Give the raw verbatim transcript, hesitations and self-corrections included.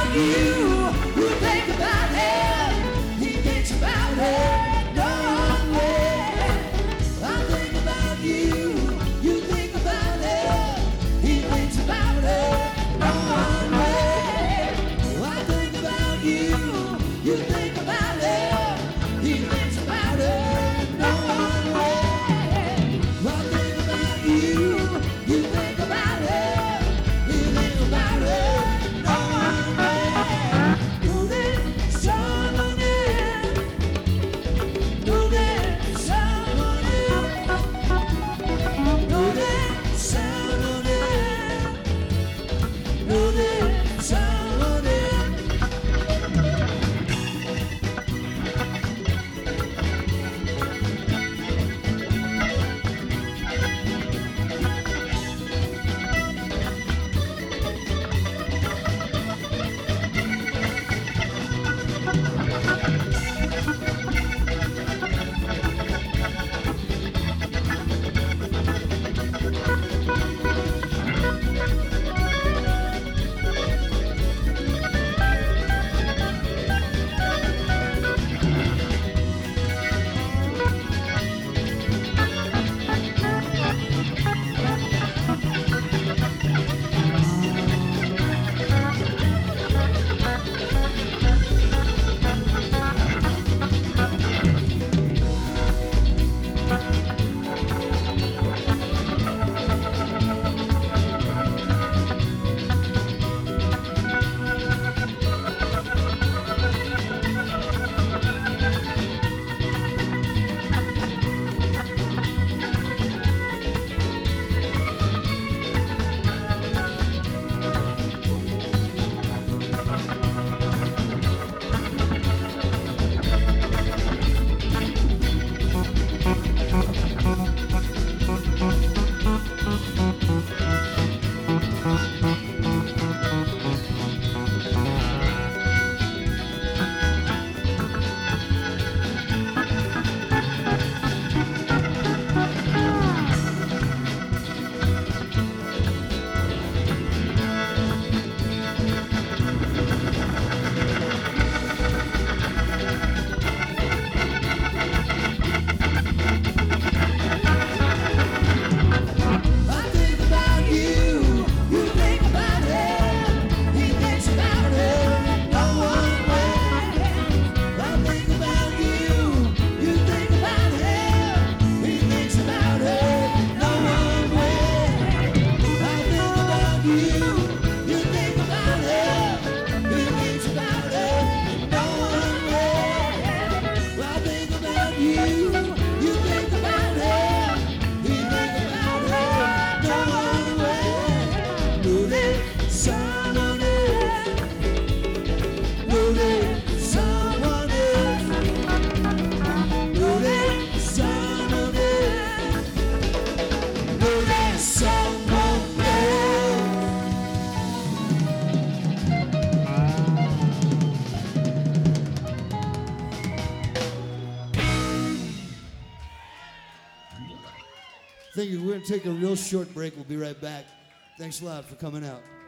about you, you think about him, he thinks about her, no one way. I think about you, you think about him, he thinks about her, no one way. I think about you, you think about him, he thinks about her, no one way. I think about you, you think about him, he thinks about her, no one way. Do this, someone else. Do this, someone else. Do this, someone else. Do this, someone else. I think about you, you think about him, he thinks about her, no one way. I think about you, you think about him, he thinks about her, no one way. I think about you, you think about him, he thinks about her, no one way. I think about you, you think about him, he thinks about her, no one way. Do this, someone else. Do this, someone else. Do this, someone else. Do this, someone else. Thank you. We're going to take a real short break. We'll be right back. Thanks a lot for coming out.